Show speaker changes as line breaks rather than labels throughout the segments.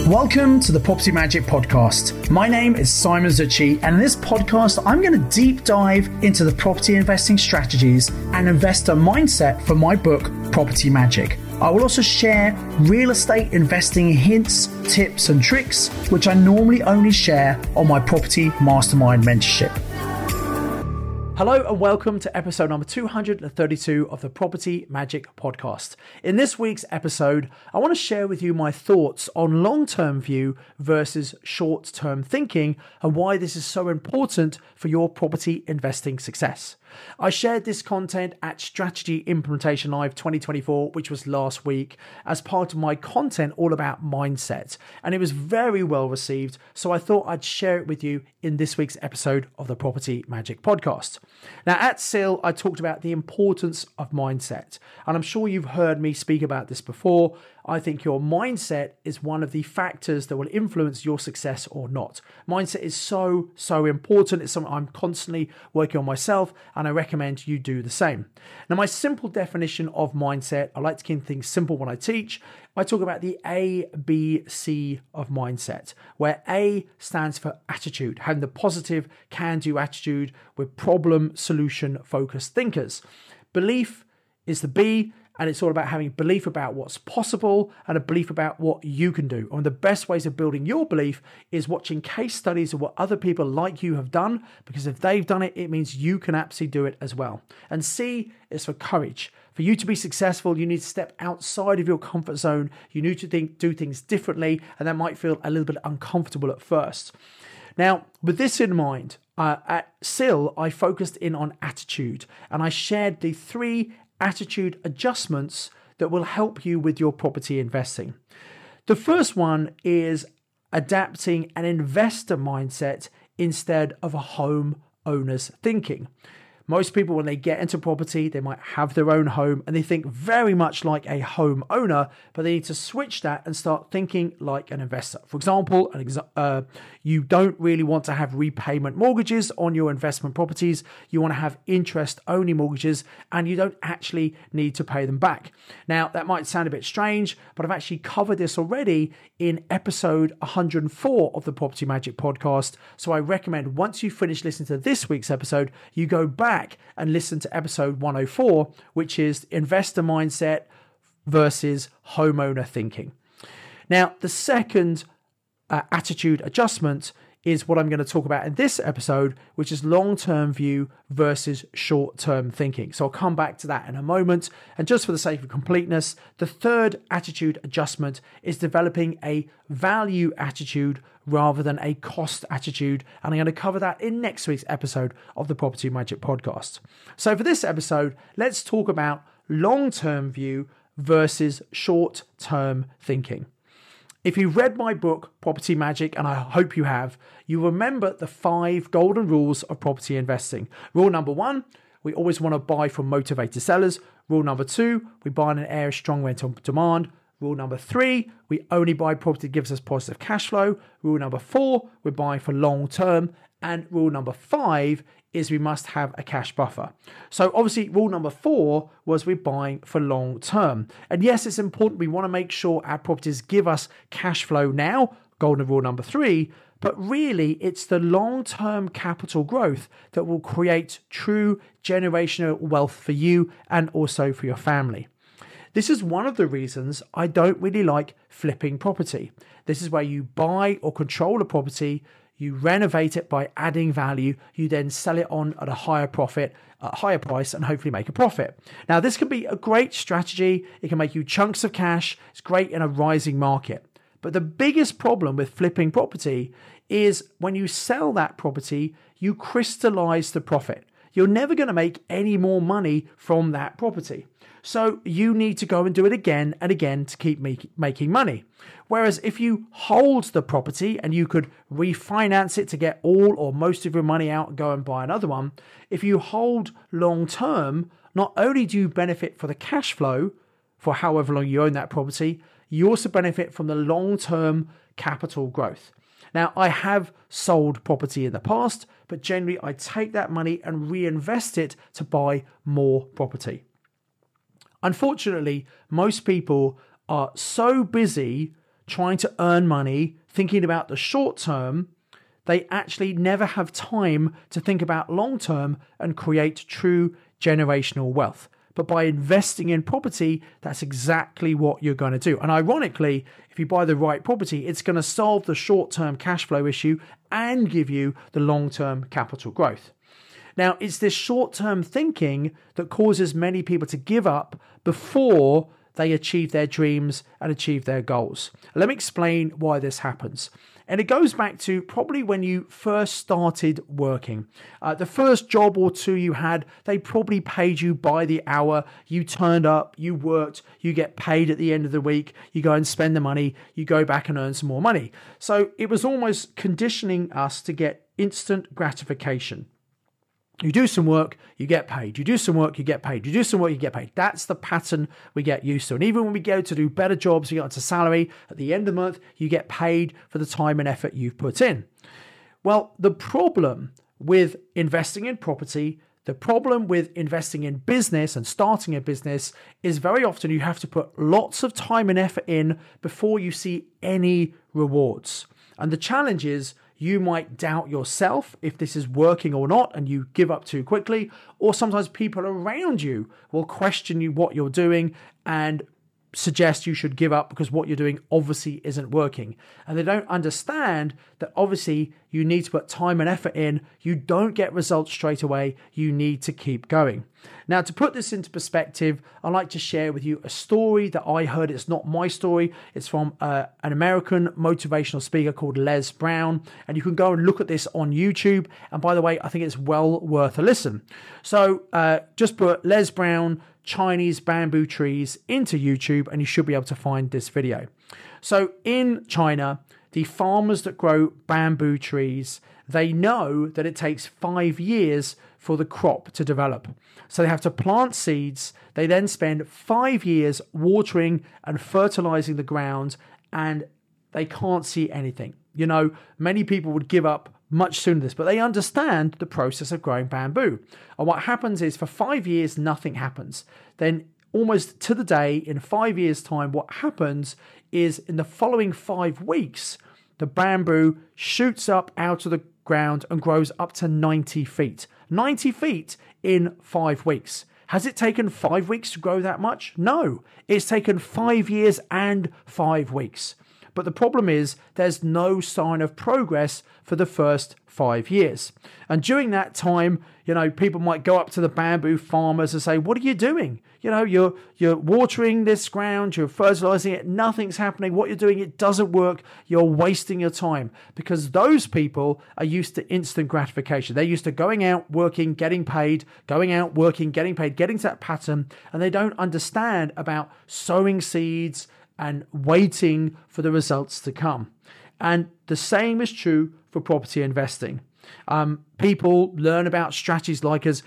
Welcome to the Property Magic Podcast. My name is Simon Zucchi, and in this podcast, I'm going to deep dive into the property investing strategies and investor mindset from my book, Property Magic. I will also share real estate investing hints, tips, and tricks, which I normally only share on my Property Mastermind mentorship. Hello and welcome to episode number 232 of the Property Magic Podcast. In this week's episode, I want to share with you my thoughts on long-term view versus short-term thinking and why this is so important for your property investing success. I shared this content at Strategy Implementation Live 2024, which was last week, as part of my content all about mindset, and it was very well received, so I thought I'd share it with you in this week's episode of the Property Magic Podcast. Now, at SIL, I talked about the importance of mindset, and I'm sure you've heard me speak about this before. I think your mindset is one of the factors that will influence your success or not. Mindset is so important. It's something I'm constantly working on myself, and I recommend you do the same. Now, my simple definition of mindset, I like to keep things simple when I teach. I talk about the A, B, C of mindset, where A stands for attitude, having the positive can-do attitude with problem-solution focused thinkers. Belief is the B, and it's all about having belief about what's possible and a belief about what you can do. One of the best ways of building your belief is watching case studies of what other people like you have done, because if they've done it, it means you can absolutely do it as well. And C is for courage. For you to be successful, you need to step outside of your comfort zone. You need to do things differently, and that might feel a little bit uncomfortable at first. Now, with this in mind, at SIL, I focused in on attitude, and I shared the 3 attitude adjustments that will help you with your property investing. The first one is adapting an investor mindset instead of a home owner's thinking. Most people, when they get into property, they might have their own home and they think very much like a home owner, but they need to switch that and start thinking like an investor. For example, you don't really want to have repayment mortgages on your investment properties. You want to have interest-only mortgages, and you don't actually need to pay them back. Now, that might sound a bit strange, but I've actually covered this already in episode 104 of the Property Magic Podcast. So I recommend once you finish listening to this week's episode, you go back and listen to episode 104, which is investor mindset versus homeowner thinking. Now, the second attitude adjustment is what I'm going to talk about in this episode, which is long-term view versus short-term thinking. So I'll come back to that in a moment. And just for the sake of completeness, the third attitude adjustment is developing a value attitude rather than a cost attitude. And I'm going to cover that in next week's episode of the Property Magic Podcast. So for this episode, let's talk about long-term view versus short-term thinking. If you've read my book, Property Magic, and I hope you have, you remember the 5 golden rules of property investing. Rule number 1, we always want to buy from motivated sellers. Rule number 2, we buy in an area of strong rental demand. Rule number 3, we only buy property that gives us positive cash flow. Rule number 4, we're buying for long term. And rule number 5 is we must have a cash buffer. So obviously rule number 4 was we're buying for long term. And yes, it's important. We want to make sure our properties give us cash flow now, golden rule number 3, but really it's the long-term capital growth that will create true generational wealth for you and also for your family. This is one of the reasons I don't really like flipping property. This is where you buy or control a property, you renovate it by adding value, you then sell it on at a higher profit, a higher price, and hopefully make a profit. Now, this can be a great strategy. It can make you chunks of cash. It's great in a rising market. But the biggest problem with flipping property is when you sell that property, you crystallize the profit. You're never going to make any more money from that property. So you need to go and do it again and again to keep making money. Whereas if you hold the property and you could refinance it to get all or most of your money out and go and buy another one, if you hold long term, not only do you benefit for the cash flow for however long you own that property, you also benefit from the long-term capital growth. Now, I have sold property in the past, but generally I take that money and reinvest it to buy more property. Unfortunately, most people are so busy trying to earn money, thinking about the short term, they actually never have time to think about long term and create true generational wealth. But by investing in property, that's exactly what you're going to do. And ironically, if you buy the right property, it's going to solve the short-term cash flow issue and give you the long-term capital growth. Now, it's this short-term thinking that causes many people to give up before they achieve their dreams and achieve their goals. Let me explain why this happens. And it goes back to probably when you first started working. The first job or two you had, they probably paid you by the hour. You turned up, you worked, you get paid at the end of the week, you go and spend the money, you go back and earn some more money. So it was almost conditioning us to get instant gratification. You do some work, you get paid. You do some work, you get paid. You do some work, you get paid. That's the pattern we get used to. And even when we go to do better jobs, we get onto salary, at the end of the month, you get paid for the time and effort you've put in. Well, the problem with investing in property, the problem with investing in business and starting a business is very often you have to put lots of time and effort in before you see any rewards. And the challenge is, you might doubt yourself if this is working or not, and you give up too quickly. Or sometimes people around you will question you what you're doing and suggest you should give up because what you're doing obviously isn't working. And they don't understand that obviously you need to put time and effort in. You don't get results straight away. You need to keep going. Now, to put this into perspective, I'd like to share with you a story that I heard. It's not my story. It's from an American motivational speaker called Les Brown. And you can go and look at this on YouTube. And by the way, I think it's well worth a listen. So just put Les Brown Chinese bamboo trees into YouTube and you should be able to find this video. So in China, the farmers that grow bamboo trees, they know that it takes 5 years for the crop to develop. So they have to plant seeds. They then spend 5 years watering and fertilizing the ground, and they can't see anything. You know, many people would give up much sooner than this, but they understand the process of growing bamboo. And what happens is for 5 years, nothing happens. Then almost to the day, in 5 years' time, what happens is in the following 5 weeks, the bamboo shoots up out of the ground and grows up to 90 feet. 90 feet in 5 weeks. Has it taken 5 weeks to grow that much? No, it's taken 5 years and 5 weeks. But the problem is there's no sign of progress for the first 5 years. And during that time, you know, people might go up to the bamboo farmers and say, what are you doing? You know, you're watering this ground, you're fertilizing it, nothing's happening. What you're doing, it doesn't work. You're wasting your time, because those people are used to instant gratification. They're used to going out, working, getting paid, going out, working, getting paid, getting to that pattern. And they don't understand about sowing seeds and waiting for the results to come. And the same is true for property investing. People learn about strategies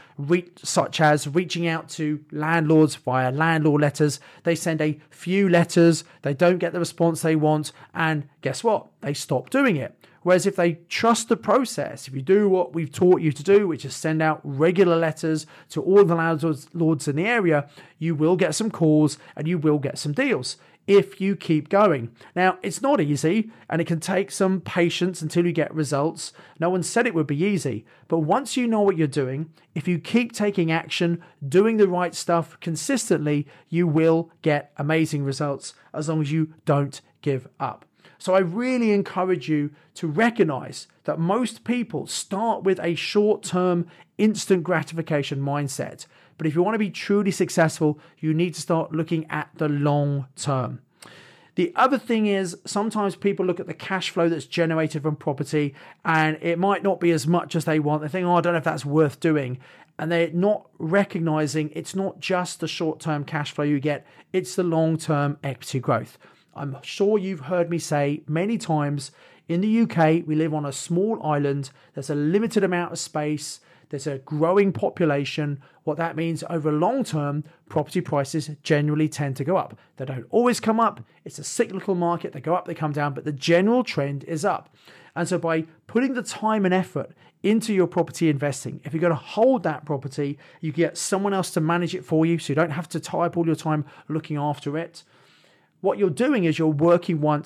such as reaching out to landlords via landlord letters. They send a few letters, they don't get the response they want, and guess what? They stop doing it. Whereas if they trust the process, if you do what we've taught you to do, which is send out regular letters to all the landlords in the area, you will get some calls and you will get some deals if you keep going. Now, it's not easy, and it can take some patience until you get results. No one said it would be easy, but once you know what you're doing, if you keep taking action, doing the right stuff consistently, you will get amazing results as long as you don't give up. So I really encourage you to recognize that most people start with a short-term, instant gratification mindset. But if you want to be truly successful, you need to start looking at the long term. The other thing is sometimes people look at the cash flow that's generated from property and it might not be as much as they want. They think, I don't know if that's worth doing. And they're not recognizing it's not just the short-term cash flow you get, it's the long-term equity growth. I'm sure you've heard me say many times, in the UK, we live on a small island. There's a limited amount of space. There's a growing population. What that means over long term, property prices generally tend to go up. They don't always come up. It's a cyclical market. They go up, they come down, but the general trend is up. And so by putting the time and effort into your property investing, if you're going to hold that property, you get someone else to manage it for you so you don't have to tie up all your time looking after it. What you're doing is you're working once,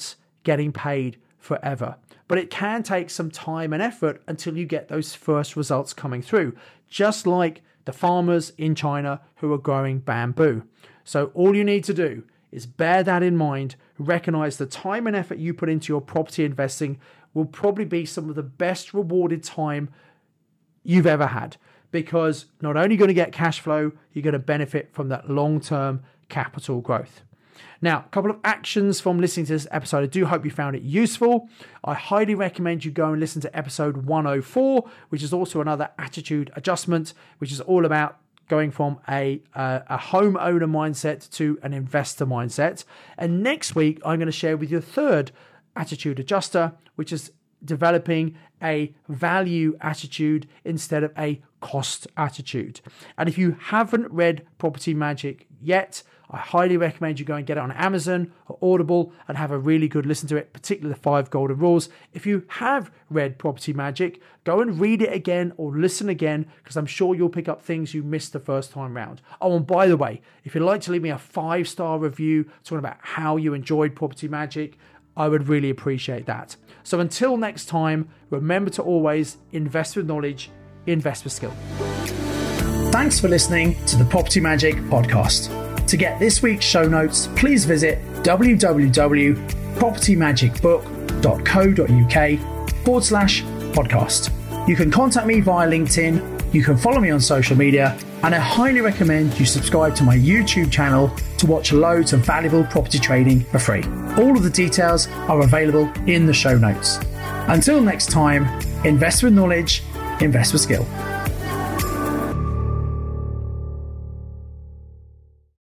getting paid forever. But it can take some time and effort until you get those first results coming through, just like the farmers in China who are growing bamboo. So all you need to do is bear that in mind, recognize the time and effort you put into your property investing will probably be some of the best rewarded time you've ever had, because not only going to get cash flow, you're going to benefit from that long-term capital growth. Now, a couple of actions from listening to this episode. I do hope you found it useful. I highly recommend you go and listen to episode 104, which is also another attitude adjustment, which is all about going from a homeowner mindset to an investor mindset. And next week, I'm going to share with you a third attitude adjuster, which is developing a value attitude instead of a cost attitude. And if you haven't read Property Magic yet, I highly recommend you go and get it on Amazon or Audible and have a really good listen to it, particularly the 5 golden rules. If you have read Property Magic, go and read it again or listen again, because I'm sure you'll pick up things you missed the first time round. Oh, and by the way, if you'd like to leave me a 5-star review talking about how you enjoyed Property Magic, I would really appreciate that. So until next time, remember to always invest with knowledge, invest with skill. Thanks for listening to the Property Magic podcast. To get this week's show notes, please visit www.propertymagicbook.co.uk/podcast. You can contact me via LinkedIn, you can follow me on social media, and I highly recommend you subscribe to my YouTube channel to watch loads of valuable property trading for free. All of the details are available in the show notes. Until next time, invest with knowledge, invest with skill.